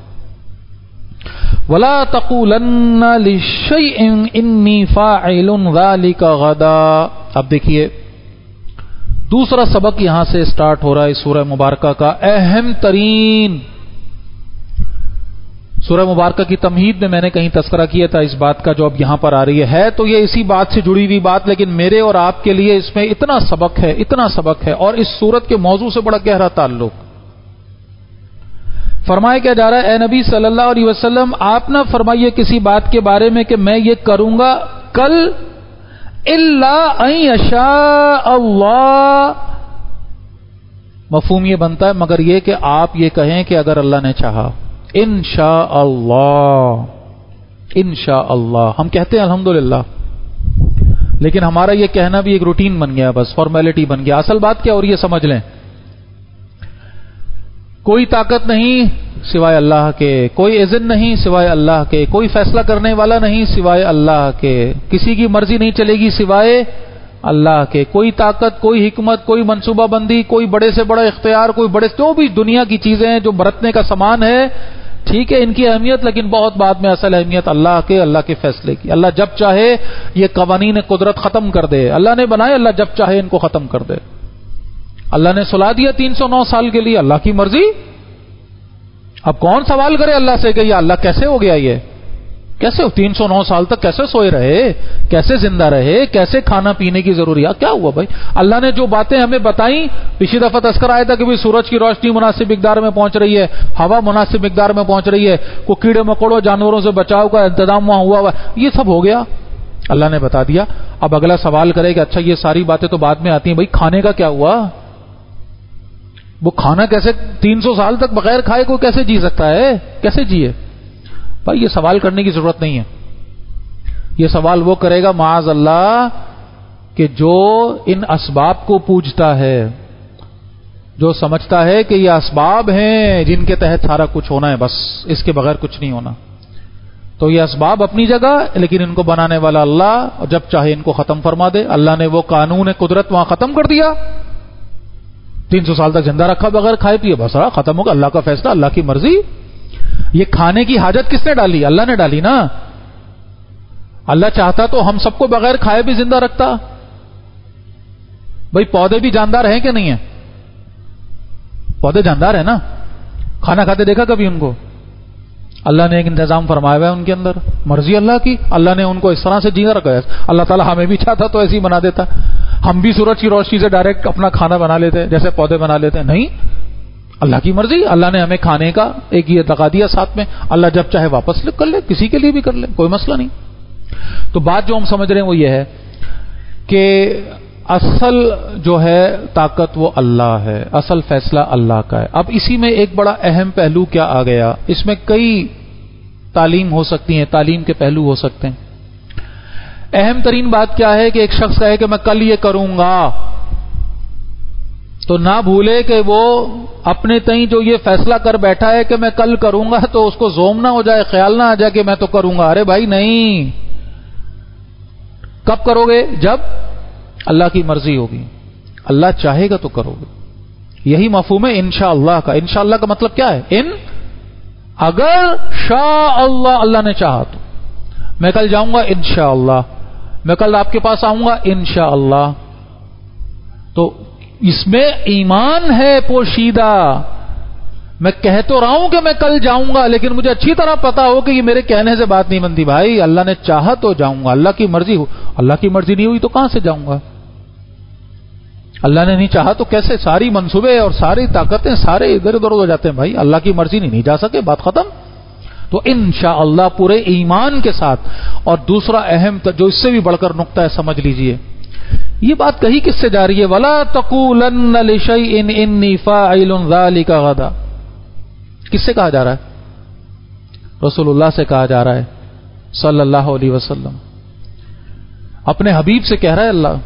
وَلَا تَقُولَنَّ لِشَيْءٍ إِنِّي فَاعِلٌ ذَلِكَ غَدًا۔ اب دیکھیے دوسرا سبق یہاں سے سٹارٹ ہو رہا ہے سورہ مبارکہ کا، اہم ترین۔ سورہ مبارکہ کی تمہید میں میں نے کہیں تذکرہ کیا تھا اس بات کا جو اب یہاں پر آ رہی ہے تو یہ اسی بات سے جڑی ہوئی بات، لیکن میرے اور آپ کے لیے اس میں اتنا سبق ہے اور اس سورت کے موضوع سے بڑا گہرا تعلق۔ فرمایا کیا جا رہا ہے، اے نبی صلی اللہ علیہ وسلم آپ نہ فرمائیے کسی بات کے بارے میں کہ میں یہ کروں گا کل، الا ان یشاء اللہ، مفہوم یہ بنتا ہے مگر یہ کہ آپ یہ کہیں کہ اگر اللہ نے چاہا، انشاء اللہ، انشاء اللہ ہم کہتے ہیں الحمدللہ، لیکن ہمارا یہ کہنا بھی ایک روٹین بن گیا، بس فارمیلٹی بن گیا۔ اصل بات کیا ہو رہی ہے سمجھ لیں، کوئی طاقت نہیں سوائے اللہ کے، کوئی اذن نہیں سوائے اللہ کے، کوئی فیصلہ کرنے والا نہیں سوائے اللہ کے، کسی کی مرضی نہیں چلے گی سوائے اللہ کے، کوئی طاقت، کوئی حکمت، کوئی منصوبہ بندی، کوئی بڑے سے بڑا اختیار، کوئی بڑے جو بھی دنیا کی چیزیں ہیں جو برتنے کا سامان ہے، ٹھیک ہے ان کی اہمیت، لیکن بہت بعد میں اصل اہمیت اللہ کے فیصلے کی۔ اللہ جب چاہے یہ قوانین قدرت ختم کر دے، اللہ نے بنائے، اللہ جب چاہے ان کو ختم کر دے۔ اللہ نے سلا دیا 309 سال کے لیے، اللہ کی مرضی۔ اب کون سوال کرے اللہ سے کہ یہ اللہ کیسے ہو گیا، یہ کیسے 309 سال تک کیسے سوئے رہے، کیسے زندہ رہے، کیسے کھانا پینے کی ضروریات، کیا ہوا بھائی؟ اللہ نے جو باتیں ہمیں بتائیں، پچھلی دفعہ تذکرہ آیا تھا کہ سورج کی روشنی مناسب مقدار میں پہنچ رہی ہے، ہوا مناسب مقدار میں پہنچ رہی ہے، کو کیڑے مکوڑوں جانوروں سے بچاؤ کا انتظام وہاں ہوا، یہ سب ہو گیا، اللہ نے بتا دیا۔ اب اگلا سوال کرے کہ اچھا یہ ساری باتیں تو بعد میں آتی ہیں، بھائی کھانے کا کیا ہوا؟ وہ کھانا کیسے 300 سال تک بغیر کھائے کوئی کیسے جی سکتا ہے، کیسے جیے؟ بھائی یہ سوال کرنے کی ضرورت نہیں ہے، یہ سوال وہ کرے گا معاذ اللہ کہ جو ان اسباب کو پوجتا ہے، جو سمجھتا ہے کہ یہ اسباب ہیں جن کے تحت سارا کچھ ہونا ہے، بس اس کے بغیر کچھ نہیں ہونا۔ تو یہ اسباب اپنی جگہ، لیکن ان کو بنانے والا اللہ، اور جب چاہے ان کو ختم فرما دے۔ اللہ نے وہ قانون قدرت وہاں ختم کر دیا، 300 سال تک زندہ رکھا بغیر کھائے پیے، بس ختم ہوگا، اللہ کا فیصلہ، اللہ کی مرضی۔ یہ کھانے کی حاجت کس نے ڈالی؟ اللہ نے ڈالی نا۔ اللہ چاہتا تو ہم سب کو بغیر کھائے بھی زندہ رکھتا۔ بھائی پودے بھی جاندار ہیں کہ نہیں ہیں؟ پودے جاندار ہیں نا، کھانا کھاتے دیکھا کبھی ان کو؟ اللہ نے ایک انتظام فرمایا ہوا ہے ان کے اندر، مرضی اللہ کی، اللہ نے ان کو اس طرح سے جینا رکھا ہے۔ اللہ تعالیٰ ہمیں بھی چاہتا تو ایسے ہی بنا دیتا، ہم بھی سورج کی روشنی سے ڈائریکٹ اپنا کھانا بنا لیتے جیسے پودے بنا لیتے، نہیں، اللہ کی مرضی۔ اللہ نے ہمیں کھانے کا ایک یہ لگا دیا ساتھ میں، اللہ جب چاہے واپس کر لے، کسی کے لیے بھی کر لے، کوئی مسئلہ نہیں۔ تو بات جو ہم سمجھ رہے ہیں وہ یہ ہے کہ اصل جو ہے طاقت وہ اللہ ہے، اصل فیصلہ اللہ کا ہے۔ اب اسی میں ایک بڑا اہم پہلو کیا آ گیا، اس میں کئی تعلیم ہو سکتی ہیں، تعلیم کے پہلو ہو سکتے ہیں۔ اہم ترین بات کیا ہے کہ ایک شخص کہے کہ میں کل یہ کروں گا، تو نہ بھولے کہ وہ اپنے تئیں جو یہ فیصلہ کر بیٹھا ہے کہ میں کل کروں گا، تو اس کو زوم نہ ہو جائے، خیال نہ آ جائے کہ میں تو کروں گا۔ ارے بھائی نہیں، کب کرو گے؟ جب اللہ کی مرضی ہوگی، اللہ چاہے گا تو کرو گے۔ یہی مفہوم ہے انشاءاللہ کا۔ انشاءاللہ کا مطلب کیا ہے؟ اگر شاء اللہ، اللہ نے چاہا تو میں کل جاؤں گا انشاءاللہ، میں کل آپ کے پاس آؤں گا انشاءاللہ. تو اس میں ایمان ہے پوشیدہ. میں کہہ تو رہا ہوں کہ میں کل جاؤں گا، لیکن مجھے اچھی طرح پتا ہو کہ یہ میرے کہنے سے بات نہیں بنتی. بھائی اللہ نے چاہا تو جاؤں گا، اللہ کی مرضی ہو. اللہ کی مرضی نہیں ہوئی تو کہاں سے جاؤں گا؟ اللہ نے نہیں چاہا تو کیسے؟ ساری منصوبے اور ساری طاقتیں سارے ادھر ادھر ہو جاتے ہیں. بھائی اللہ کی مرضی نہیں جا سکے، بات ختم. تو انشاءاللہ پورے ایمان کے ساتھ. اور دوسرا اہم جو اس سے بھی بڑھ کر نقطہ ہے، سمجھ لیجئے یہ بات کہی کس سے جا رہی ہے؟ وَلَا تَقُولَنَّ لِشَيْءٍ إِنِّي فَاعِلٌ ذَلِكَ غَدًا. کس سے کہا جا رہا ہے؟ رسول اللہ سے کہا جا رہا ہے صلی اللہ علیہ وسلم. اپنے حبیب سے کہہ رہا ہے اللہ.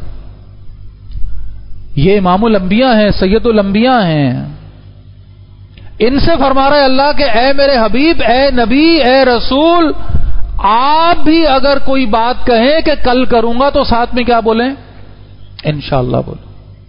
یہ امام الانبیاء ہیں، سید الانبیاء ہیں. ان سے فرما رہا ہے اللہ کہ اے میرے حبیب، اے نبی، اے رسول، آپ بھی اگر کوئی بات کہیں کہ کل کروں گا تو ساتھ میں کیا بولیں؟ انشاءاللہ بولیں.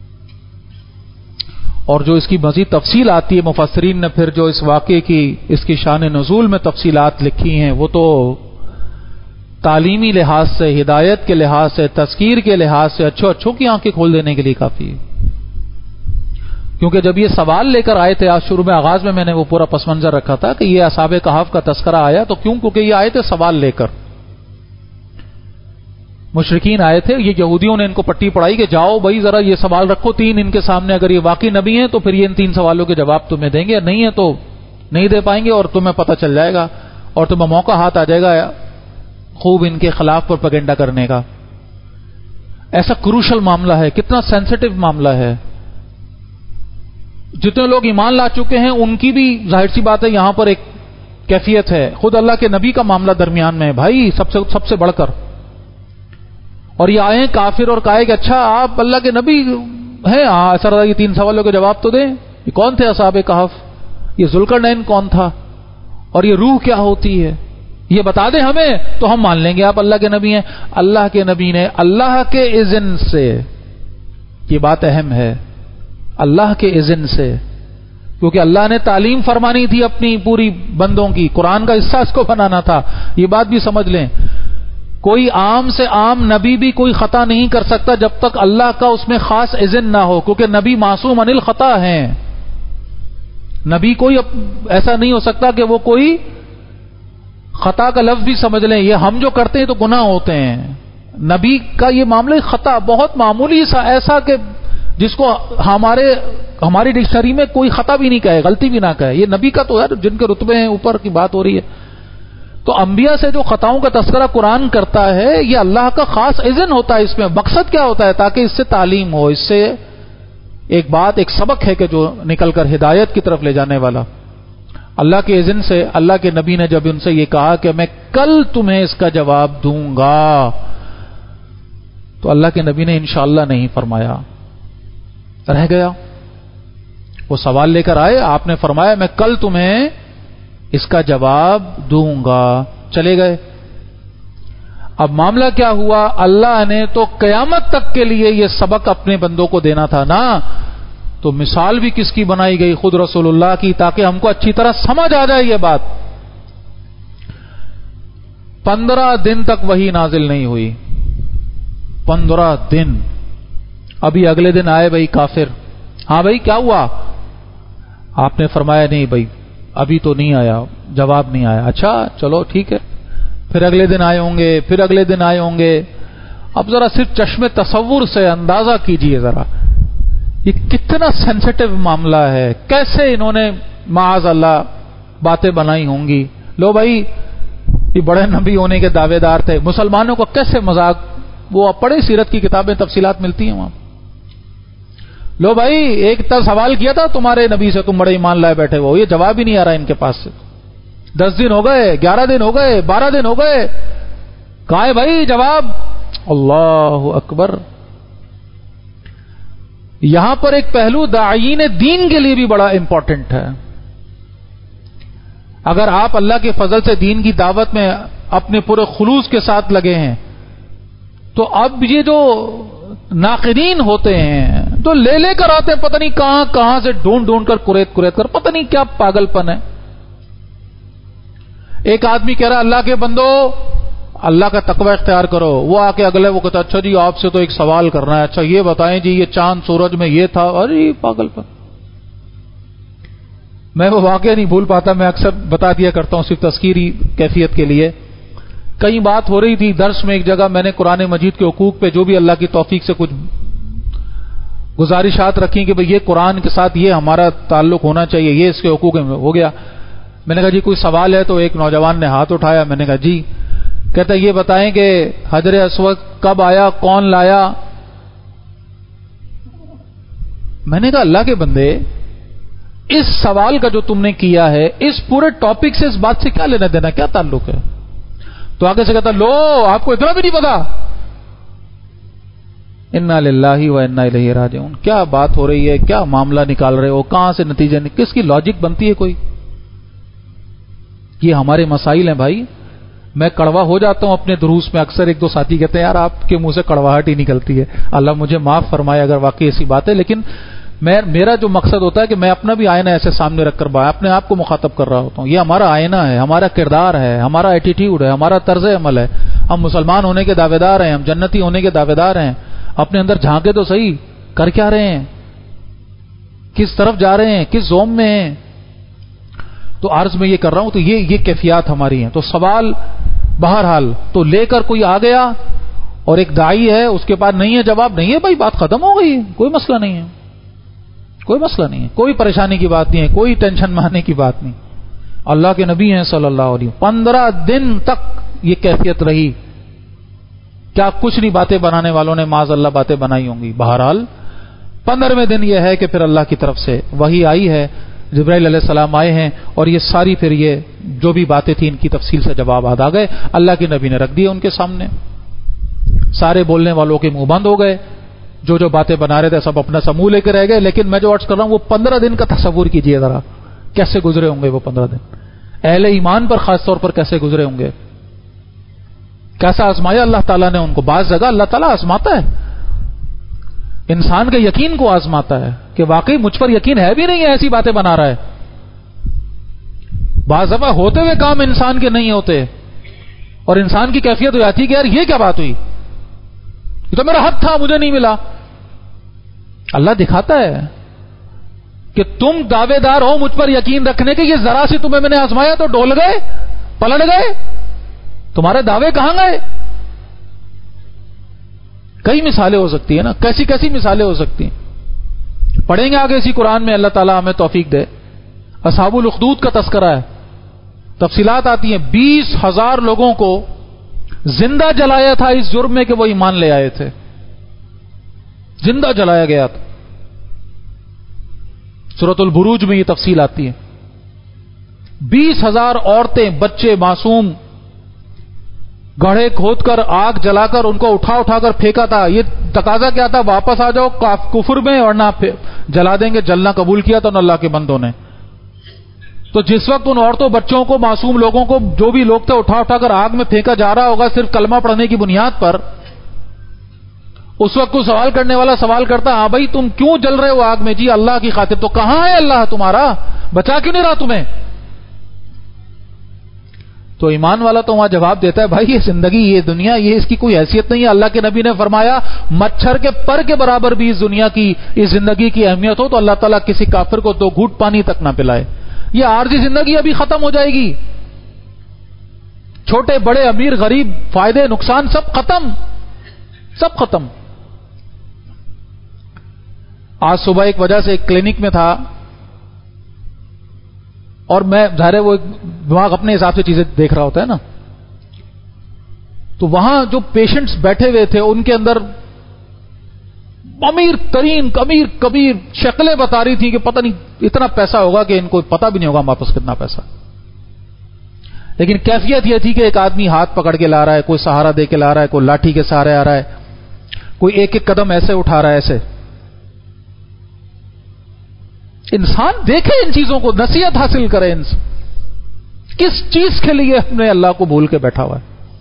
اور جو اس کی مزید تفصیل آتی ہے، مفسرین نے پھر جو اس واقعے کی، اس کی شان نزول میں تفصیلات لکھی ہیں، وہ تو تعلیمی لحاظ سے، ہدایت کے لحاظ سے، تذکیر کے لحاظ سے اچھوں کی آنکھیں کھول دینے کے لیے کافی ہے. کیونکہ جب یہ سوال لے کر آئے تھے، آج شروع میں آغاز میں نے وہ پورا پس منظر رکھا تھا کہ یہ اصحاب کہف کا تذکرہ آیا تو کیوں؟ کیونکہ یہ آئے تھے سوال لے کر. مشرکین آئے تھے، یہ یہودیوں نے ان کو پٹی پڑھائی کہ جاؤ بھائی ذرا یہ سوال رکھو 3 ان کے سامنے، اگر یہ واقعی نبی ہیں تو پھر یہ ان 3 سوالوں کے جواب تمہیں دیں گے، نہیں ہے تو نہیں دے پائیں گے اور تمہیں پتہ چل جائے گا اور تمہیں موقع ہاتھ آ جائے گا خوب ان کے خلاف پروپیگنڈا کرنے کا. ایسا کروشل معاملہ ہے، کتنا سینسٹیو معاملہ ہے. جتنے لوگ ایمان لا چکے ہیں ان کی بھی ظاہر سی بات ہے یہاں پر ایک کیفیت ہے. خود اللہ کے نبی کا معاملہ درمیان میں ہے بھائی سب سے بڑھ کر. اور یہ آئے کافر اور کہے کہ اچھا آپ اللہ کے نبی ہیں؟ ہاں ایسا رہا، یہ 3 سوالوں کے جواب تو دیں. یہ کون تھے اصحاب کہف؟ یہ ذوالقرنین کون تھا؟ اور یہ روح کیا ہوتی ہے؟ یہ بتا دیں ہمیں تو ہم مان لیں گے آپ اللہ کے نبی ہیں. اللہ کے نبی نے اللہ کے اذن سے، یہ بات اہم ہے، اللہ کے اذن سے، کیونکہ اللہ نے تعلیم فرمانی تھی اپنی پوری بندوں کی، قرآن کا حصہ اس کو بنانا تھا. یہ بات بھی سمجھ لیں، کوئی عام سے عام نبی بھی کوئی خطا نہیں کر سکتا جب تک اللہ کا اس میں خاص اذن نہ ہو، کیونکہ نبی معصوم عن الخطا ہیں. نبی کوئی ایسا نہیں ہو سکتا کہ وہ کوئی خطا کا لفظ بھی سمجھ لیں. یہ ہم جو کرتے ہیں تو گناہ ہوتے ہیں. نبی کا یہ معاملہ خطا بہت معمولی سا، ایسا کہ جس کو ہماری ڈکشنری میں کوئی خطا بھی نہیں کہے، غلطی بھی نہ کہے. یہ نبی کا تو ہے جن کے رتبے ہیں اوپر کی بات ہو رہی ہے. تو انبیاء سے جو خطاؤں کا تذکرہ قرآن کرتا ہے یہ اللہ کا خاص اذن ہوتا ہے. اس میں مقصد کیا ہوتا ہے؟ تاکہ اس سے تعلیم ہو، اس سے ایک بات، ایک سبق ہے کہ جو نکل کر ہدایت کی طرف لے جانے والا. اللہ کے اذن سے اللہ کے نبی نے جب ان سے یہ کہا کہ میں کل تمہیں اس کا جواب دوں گا، تو اللہ کے نبی نے انشاءاللہ نہیں فرمایا، رہ گیا. وہ سوال لے کر آئے، آپ نے فرمایا میں کل تمہیں اس کا جواب دوں گا، چلے گئے. اب معاملہ کیا ہوا؟ اللہ نے تو قیامت تک کے لیے یہ سبق اپنے بندوں کو دینا تھا نا، تو مثال بھی کس کی بنائی گئی؟ خود رسول اللہ کی، تاکہ ہم کو اچھی طرح سمجھ آ جائے یہ بات. 15 دن تک وحی نازل نہیں ہوئی. 15 دن. ابھی اگلے دن آئے بھائی کافر. ہاں بھائی کیا ہوا؟ آپ نے فرمایا نہیں بھائی ابھی تو نہیں آیا، جواب نہیں آیا. اچھا چلو ٹھیک ہے، پھر اگلے دن آئے ہوں گے، پھر اگلے دن آئے ہوں گے. اب ذرا صرف چشم تصور سے اندازہ کیجئے ذرا یہ کتنا سینسٹیو معاملہ ہے. کیسے انہوں نے معاذ اللہ باتیں بنائی ہوں گی. لو بھائی یہ بڑے نبی ہونے کے دعوے دار تھے، مسلمانوں کو کیسے مذاق. وہ پڑھے سیرت کی کتابیں، تفصیلات ملتی ہیں وہاں. لو بھائی ایک سوال کیا تھا تمہارے نبی سے، تم بڑے ایمان لائے بیٹھے ہو، یہ جواب ہی نہیں آ رہا ان کے پاس سے. 10 دن ہو گئے، 11 دن ہو گئے، 12 دن ہو گئے، کہاں ہے بھائی جواب؟ اللہ اکبر. یہاں پر ایک پہلو داعین دین کے لیے بھی بڑا امپورٹنٹ ہے. اگر آپ اللہ کے فضل سے دین کی دعوت میں اپنے پورے خلوص کے ساتھ لگے ہیں تو اب یہ جو ناقدین ہوتے ہیں تو لے کر آتے ہیں پتہ نہیں کہاں سے ڈھونڈ کر کریت کر، پتہ نہیں کیا پاگل پن ہے. ایک آدمی کہہ رہا اللہ کے بندو اللہ کا تقوی اختیار کرو. وہ آ کے اگلے وہ کہتا اچھا جی آپ سے تو ایک سوال کرنا ہے, اچھا یہ بتائیں جی یہ چاند سورج میں یہ تھا. ارے پاگل پر میں وہ واقعہ نہیں بھول پاتا, میں اکثر بتا دیا کرتا ہوں صرف تذکیری کیفیت کے لیے. کئی بات ہو رہی تھی درس میں, ایک جگہ میں نے قرآن مجید کے حقوق پہ جو بھی اللہ کی توفیق سے کچھ گزارشات رکھی کہ بھئی یہ قرآن کے ساتھ یہ ہمارا تعلق ہونا چاہیے, یہ اس کے حقوق ہو گیا. میں نے کہا جی کوئی سوال ہے, تو ایک نوجوان نے ہاتھ اٹھایا. میں نے کہا جی. کہتا یہ بتائیں کہ حجر اسود کب آیا, کون لایا؟ میں نے کہا اللہ کے بندے, اس سوال کا جو تم نے کیا ہے اس پورے ٹاپک سے اس بات سے کیا لینا دینا, کیا تعلق ہے؟ تو آگے سے کہتا لو آپ کو اتنا بھی نہیں پتا. انا للہ و انا الیہ راجعون. کیا بات ہو رہی ہے, کیا معاملہ نکال رہے ہو, کہاں سے نتیجہ کس کی لاجک بنتی ہے کوئی؟ یہ ہمارے مسائل ہیں بھائی. میں کڑوا ہو جاتا ہوں اپنے دروس میں, اکثر ایک دو ساتھی کہتے ہیں یار آپ کے منہ سے کڑواہٹ ہی نکلتی ہے. اللہ مجھے معاف فرمائے اگر واقعی ایسی بات ہے, لیکن میرا جو مقصد ہوتا ہے کہ میں اپنا بھی آئینہ ایسے سامنے رکھ کر اپنے آپ کو مخاطب کر رہا ہوتا ہوں. یہ ہمارا آئینہ ہے, ہمارا کردار ہے, ہمارا ایٹیٹیوڈ ہے, ہمارا طرز عمل ہے. ہم مسلمان ہونے کے دعوے دار ہیں, ہم جنتی ہونے کے دعوے دار ہیں. اپنے اندر جھانکے تو صحیح, کر کیا رہے ہیں, کس طرف جا رہے ہیں, کس زوم میں ہیں. تو عرض میں یہ کر رہا ہوں, تو یہ کیفیات ہماری ہیں. تو سوال بہرحال تو لے کر کوئی آ گیا اور ایک داعی ہے, اس کے پاس نہیں ہے جواب, نہیں ہے بھائی, بات ختم ہو گئی, کوئی مسئلہ نہیں ہے, کوئی مسئلہ نہیں ہے, کوئی پریشانی کی بات نہیں ہے, کوئی ٹینشن ماننے کی بات نہیں. اللہ کے نبی ہیں صلی اللہ علیہ وسلم, 15 دن تک یہ کیفیت رہی. کیا کچھ نہیں باتیں بنانے والوں نے معاذ اللہ باتیں بنائی ہوں گی. بہرحال 15ویں دن یہ ہے کہ پھر اللہ کی طرف سے وحی آئی ہے, جبرائیل علیہ السلام آئے ہیں, اور یہ ساری پھر یہ جو بھی باتیں تھیں ان کی تفصیل سے جوابات آ گئے. اللہ کے نبی نے رکھ دیے ان کے سامنے. سارے بولنے والوں کے منہ بند ہو گئے, جو باتیں بنا رہے تھے سب اپنا سموہ لے کے رہ گئے. لیکن میں جو عرض کر رہا ہوں وہ 15 دن کا تصور کیجئے ذرا, کیسے گزرے ہوں گے وہ 15 دن. اہل ایمان پر خاص طور پر کیسے گزرے ہوں گے, کیسا آزمایا اللہ تعالیٰ نے ان کو. بعض جگہ اللہ تعالیٰ آزماتا ہے, انسان کے یقین کو آزماتا ہے کہ واقعی مجھ پر یقین ہے بھی نہیں ہے, ایسی باتیں بنا رہا ہے. بعض دفعہ ہوتے ہوئے کام انسان کے نہیں ہوتے, اور انسان کی کیفیت ہو جاتی ہے کہ یار یہ کیا بات ہوئی, یہ تو میرا حق تھا مجھے نہیں ملا. اللہ دکھاتا ہے کہ تم دعوے دار ہو مجھ پر یقین رکھنے کے, یہ ذرا سی تمہیں میں نے آزمایا تو ڈول گئے, پلٹ گئے, تمہارے دعوے کہاں گئے. کئی مثالیں ہو سکتی ہیں نا, کیسی کیسی مثالیں ہو سکتی ہیں. پڑھیں گے آگے اسی قرآن میں, اللہ تعالیٰ ہمیں توفیق دے. اصحاب الاخدود کا تذکرہ ہے, تفصیلات آتی ہیں. 20,000 لوگوں کو زندہ جلایا تھا اس جرم میں کہ وہ ایمان لے آئے تھے, زندہ جلایا گیا تھا. سورۃ البروج میں یہ تفصیل آتی ہے. 20,000 عورتیں, بچے, معصوم گڑھے کھود کر آگ جلا کر ان کو اٹھا کر پھینکا تھا. یہ تقاضا کیا تھا, واپس آ جاؤ کفر میں اور نہ جلا دیں گے. جلنا قبول کیا تھا اللہ کے بندوں نے. تو جس وقت ان عورتوں, بچوں کو, معصوم لوگوں کو, جو بھی لوگ تھے, اٹھا کر آگ میں پھینکا جا رہا ہوگا صرف کلمہ پڑھنے کی بنیاد پر, اس وقت کو سوال کرنے والا سوال کرتا ہاں بھائی تم کیوں جل رہے ہو آگ میں؟ جی اللہ کی خاطر. تو کہاں ہے اللہ تمہارا, بچا کیوں نہیں رہا تمہیں؟ تو ایمان والا تو وہاں جواب دیتا ہے بھائی یہ زندگی, یہ دنیا, یہ اس کی کوئی حیثیت نہیں ہے. اللہ کے نبی نے فرمایا مچھر کے پر کے برابر بھی اس دنیا کی, اس زندگی کی اہمیت ہو تو اللہ تعالیٰ کسی کافر کو 2 گھونٹ پانی تک نہ پلائے. یہ عارضی زندگی ابھی ختم ہو جائے گی. چھوٹے بڑے, امیر غریب, فائدے نقصان سب ختم, سب ختم. آج صبح ایک وجہ سے ایک کلینک میں تھا, اور میں ظاہر ہے وہ دماغ اپنے حساب سے چیزیں دیکھ رہا ہوتا ہے نا, تو وہاں جو پیشنٹس بیٹھے ہوئے تھے ان کے اندر امیر ترین کبیر شکلیں بتا رہی تھیں کہ پتہ نہیں اتنا پیسہ ہوگا کہ ان کو پتہ بھی نہیں ہوگا واپس کتنا پیسہ. لیکن کیفیت یہ تھی کہ ایک آدمی ہاتھ پکڑ کے لا رہا ہے, کوئی سہارا دے کے لا رہا ہے, کوئی لاٹھی کے سہارے آ رہا ہے, کوئی ایک ایک قدم ایسے اٹھا رہا ہے ایسے. انسان دیکھے ان چیزوں کو, نصیحت حاصل کرے. کس چیز کے لیے ہم نے اللہ کو بھول کے بیٹھا ہوا ہے.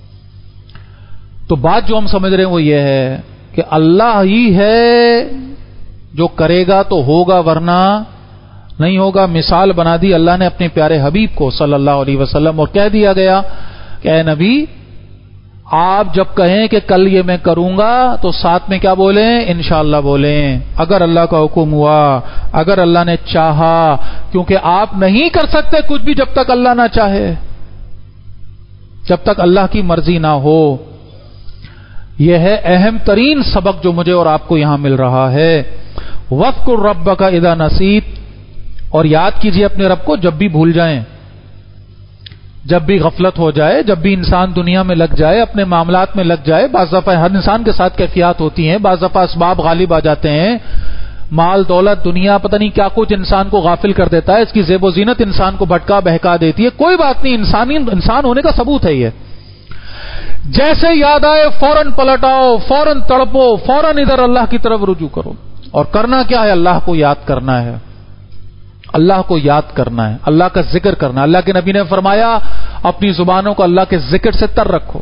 تو بات جو ہم سمجھ رہے ہیں وہ یہ ہے کہ اللہ ہی ہے جو کرے گا تو ہوگا ورنہ نہیں ہوگا. مثال بنا دی اللہ نے اپنے پیارے حبیب کو صلی اللہ علیہ وسلم, اور کہہ دیا گیا کہ اے نبی آپ جب کہیں کہ کل یہ میں کروں گا تو ساتھ میں کیا بولیں؟ انشاءاللہ بولیں، اگر اللہ کا حکم ہوا، اگر اللہ نے چاہا، کیونکہ آپ نہیں کر سکتے کچھ بھی جب تک اللہ نہ چاہے، جب تک اللہ کی مرضی نہ ہو۔ یہ ہے اہم ترین سبق جو مجھے اور آپ کو یہاں مل رہا ہے۔ وَاذْكُرْ رَبَّكَ إِذَا نَسِيتَ، اور یاد کیجئے اپنے رب کو جب بھی بھول جائیں، جب بھی غفلت ہو جائے، جب بھی انسان دنیا میں لگ جائے، اپنے معاملات میں لگ جائے۔ بعض دفعہ ہر انسان کے ساتھ کیفیات ہوتی ہیں، بعض دفعہ اسباب غالب آ جاتے ہیں، مال دولت دنیا پتہ نہیں کیا کچھ انسان کو غافل کر دیتا ہے، اس کی زیب و زینت انسان کو بھٹکا بہکا دیتی ہے۔ کوئی بات نہیں، انسان ہونے کا ثبوت ہے یہ۔ جیسے یاد آئے فوراً پلٹ آؤ، فوراً تڑپو، فوراً ادھر اللہ کی طرف رجوع کرو۔ اور کرنا کیا ہے؟ اللہ کو یاد کرنا ہے، اللہ کو یاد کرنا ہے، اللہ کا ذکر کرنا۔ اللہ کے نبی نے فرمایا اپنی زبانوں کو اللہ کے ذکر سے تر رکھو۔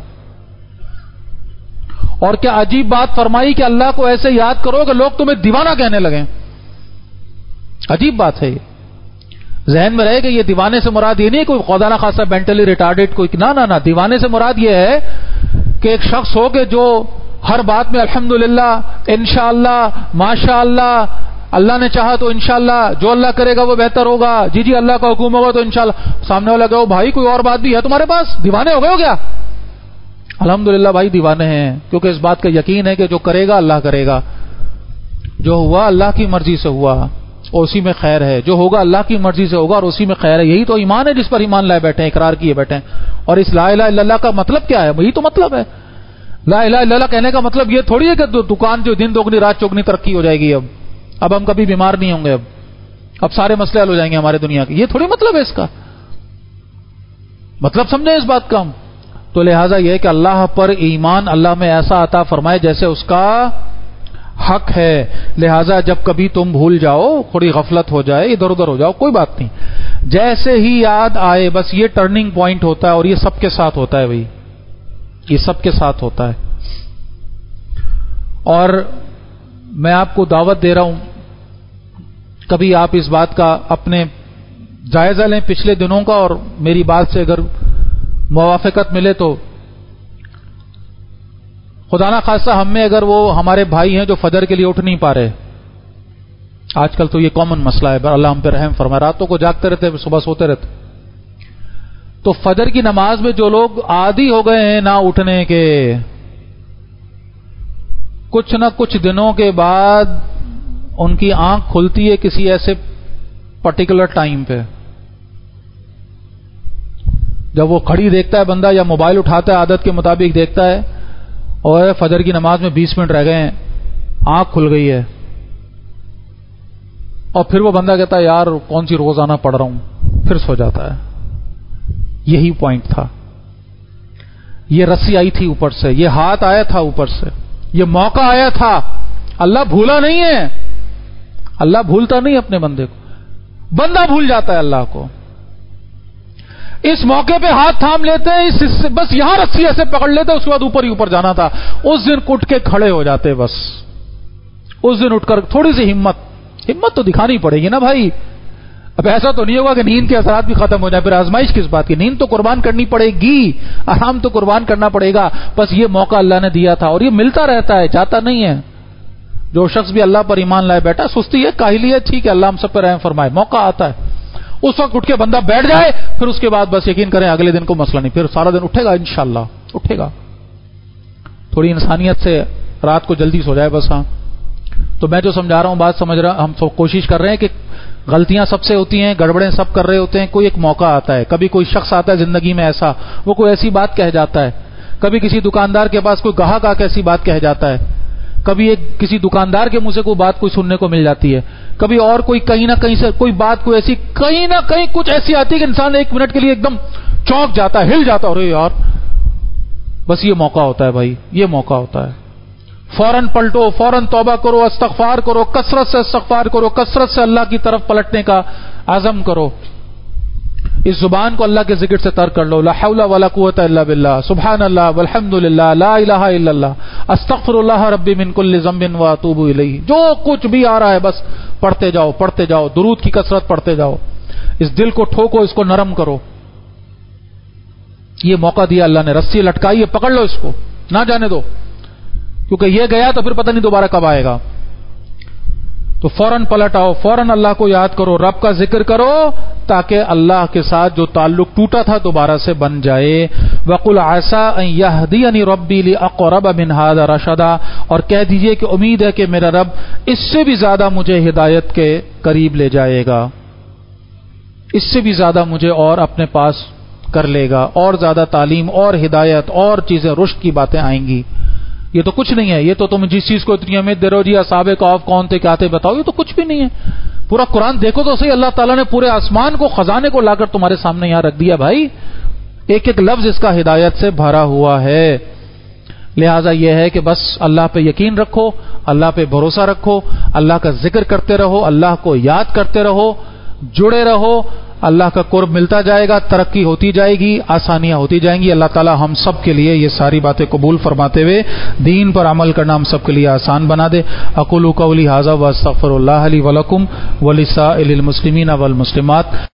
اور کیا عجیب بات فرمائی کہ اللہ کو ایسے یاد کرو کہ لوگ تمہیں دیوانہ کہنے لگیں۔ عجیب بات ہے یہ، ذہن میں رہے کہ یہ دیوانے سے مراد یہ نہیں کوئی خدا نہ خاصا مینٹلی ریٹارڈیڈ کوئی، نہ دیوانے سے مراد یہ ہے کہ ایک شخص ہو کہ جو ہر بات میں الحمدللہ، انشاءاللہ، ماشاءاللہ، اللہ نے چاہا تو انشاءاللہ، جو اللہ کرے گا وہ بہتر ہوگا، جی اللہ کا حکم ہوگا تو انشاءاللہ۔ سامنے والا کہو بھائی کوئی اور بات بھی ہے تمہارے پاس؟ دیوانے ہو گئے ہو کیا؟ الحمدللہ بھائی دیوانے ہیں، کیونکہ اس بات کا یقین ہے کہ جو کرے گا اللہ کرے گا، جو ہوا اللہ کی مرضی سے ہوا اور اسی میں خیر ہے، جو ہوگا اللہ کی مرضی سے ہوگا اور اسی میں خیر ہے۔ یہی تو ایمان ہے جس پر ایمان لائے بیٹھے ہیں، اقرار کیے بیٹھے ہیں۔ اور اس لا الہ الا اللہ کا مطلب کیا ہے؟ وہی تو مطلب ہے لا الہ الا اللہ کہنے کا مطلب یہ تھوڑی ہے کہ دکان جو دن دوگنی رات چوگنی ترقی ہو جائے گی، اب ہم کبھی بیمار نہیں ہوں گے، اب سارے مسئلے حل ہو جائیں گے ہمارے دنیا کے، یہ تھوڑی مطلب ہے اس کا۔ مطلب سمجھیں اس بات کا ہم تو لہٰذا یہ کہ اللہ پر ایمان اللہ میں ایسا عطا فرمائے جیسے اس کا حق ہے۔ لہٰذا جب کبھی تم بھول جاؤ، تھوڑی غفلت ہو جائے، ادھر ادھر ہو جاؤ، کوئی بات نہیں، جیسے ہی یاد آئے، بس یہ ٹرننگ پوائنٹ ہوتا ہے اور یہ سب کے ساتھ ہوتا ہے بھائی، یہ سب کے ساتھ ہوتا ہے۔ اور میں آپ کو دعوت دے رہا ہوں، کبھی آپ اس بات کا اپنے جائزہ لیں پچھلے دنوں کا، اور میری بات سے اگر موافقت ملے تو خدا نہ خاصہ ہم میں اگر وہ ہمارے بھائی ہیں جو فجر کے لیے اٹھ نہیں پا رہے، آج کل تو یہ کامن مسئلہ ہے، اللہ ہم پہ رحم فرمائے، راتوں کو جاگتے رہتے، صبح سوتے رہتے، تو فجر کی نماز میں جو لوگ عادی ہو گئے ہیں نہ اٹھنے کے، کچھ نہ کچھ دنوں کے بعد ان کی آنکھ کھلتی ہے کسی ایسے پرٹیکولر ٹائم پہ، جب وہ گھڑی دیکھتا ہے بندہ یا موبائل اٹھاتا ہے عادت کے مطابق دیکھتا ہے اور فجر کی نماز میں 20 منٹ رہ گئے ہیں، آنکھ کھل گئی ہے، اور پھر وہ بندہ کہتا ہے یار کون سی روزانہ پڑھ رہا ہوں، پھر سو جاتا ہے۔ یہی پوائنٹ تھا، یہ رسی آئی تھی اوپر سے، یہ ہاتھ آیا تھا اوپر سے، یہ موقع آیا تھا۔ اللہ بھولا نہیں ہے، اللہ بھولتا نہیں اپنے بندے کو، بندہ بھول جاتا ہے اللہ کو۔ اس موقع پہ ہاتھ تھام لیتے ہیں، بس یہاں رسی ایسے پکڑ لیتے، اس کے بعد اوپر ہی اوپر جانا تھا، اس دن اٹھ کے کھڑے ہو جاتے، بس اس دن اٹھ کر تھوڑی سی ہمت تو دکھانی پڑے گی نا بھائی۔ اب ایسا تو نہیں ہوگا کہ نیند کے اثرات بھی ختم ہو جائے، پھر آزمائش کس بات کی؟ نیند تو قربان کرنی پڑے گی، آرام تو قربان کرنا پڑے گا، بس یہ موقع اللہ نے دیا تھا اور یہ ملتا رہتا ہے، جاتا نہیں ہے۔ جو شخص بھی اللہ پر ایمان لائے بیٹھا، سستی ہے، کاہلی ہے، ٹھیک ہے، اللہ ہم سب پر رحم فرمائے، موقع آتا ہے، اس وقت اٹھ کے بندہ بیٹھ جائے، پھر اس کے بعد بس یقین کریں اگلے دن کو مسئلہ نہیں، پھر سارا دن اٹھے گا انشاءاللہ، اٹھے گا۔ تھوڑی انسانیت سے رات کو جلدی سو جائے بس۔ ہاں تو میں جو سمجھا رہا ہوں بات سمجھ رہا، ہم کوشش کر رہے ہیں کہ غلطیاں سب سے ہوتی ہیں، گڑبڑیں سب کر رہے ہوتے ہیں، کوئی ایک موقع آتا ہے، کبھی کوئی شخص آتا ہے زندگی میں ایسا، وہ کوئی ایسی بات کہہ جاتا ہے، کبھی کسی دکاندار کے پاس کوئی گاہک آ کے ایسی بات کہہ جاتا ہے، کبھی ایک کسی دکاندار کے منہ سے کوئی بات کوئی سننے کو مل جاتی ہے، کبھی اور کوئی کہیں نہ کہیں سے کوئی بات کوئی ایسی کہیں نہ کہیں کچھ ایسی آتی ہے کہ انسان ایک منٹ کے لیے ایک دم چونک جاتا ہے، ہل جاتا ہے، ارے یار، بس یہ موقع ہوتا ہے بھائی، یہ موقع ہوتا ہے۔ فوراً پلٹو، فوراً توبہ کرو، استغفار کرو، کثرت سے استغفار کرو، کثرت سے اللہ کی طرف پلٹنے کا عزم کرو۔ اس زبان کو اللہ کے ذکر سے تر کر لو، لا حول ولا قوت الا باللہ، سبحان اللہ والحمد للہ، لا الہ الا اللہ، استغفر اللہ ربی من کل ذنب واتوب الیہ، جو کچھ بھی آ رہا ہے بس پڑھتے جاؤ، پڑھتے جاؤ، درود کی کثرت پڑھتے جاؤ، اس دل کو ٹھوکو، اس کو نرم کرو، یہ موقع دیا اللہ نے، رسی لٹکائی ہے، پکڑ لو اس کو، نہ جانے دو، کیونکہ یہ گیا تو پھر پتہ نہیں دوبارہ کب آئے گا۔ تو فوراً پلٹ آؤ، فوراً اللہ کو یاد کرو، رب کا ذکر کرو، تاکہ اللہ کے ساتھ جو تعلق ٹوٹا تھا دوبارہ سے بن جائے۔ وَقُلْ عَسَىٰ أَن يَهْدِيَنِ رَبِّي لِأَقْرَبَ مِنْ هَٰذَا رَشَدًا، اور کہہ دیجئے کہ امید ہے کہ میرا رب اس سے بھی زیادہ مجھے ہدایت کے قریب لے جائے گا، اس سے بھی زیادہ مجھے اور اپنے پاس کر لے گا، اور زیادہ تعلیم اور ہدایت اور چیزیں، رشد کی باتیں آئیں گی۔ یہ تو کچھ نہیں ہے، یہ تو تم جس چیز کو اتنی اہمیت دے رہے ہو جی اصحاب کہف کون تھے کیا تھے بتاؤ، یہ تو کچھ بھی نہیں ہے۔ پورا قرآن دیکھو تو صحیح، اللہ تعالیٰ نے پورے آسمان کو، خزانے کو لا کر تمہارے سامنے یہاں رکھ دیا بھائی، ایک ایک لفظ اس کا ہدایت سے بھرا ہوا ہے۔ لہذا یہ ہے کہ بس اللہ پہ یقین رکھو، اللہ پہ بھروسہ رکھو، اللہ کا ذکر کرتے رہو، اللہ کو یاد کرتے رہو، جڑے رہو، اللہ کا قرب ملتا جائے گا، ترقی ہوتی جائے گی، آسانیاں ہوتی جائیں گی۔ اللہ تعالی ہم سب کے لیے یہ ساری باتیں قبول فرماتے ہوئے دین پر عمل کرنا ہم سب کے لیے آسان بنا دے۔ اقول قولی ھذا واستغفر اللہ لی ولکم ولسائر المسلمین والمسلمات۔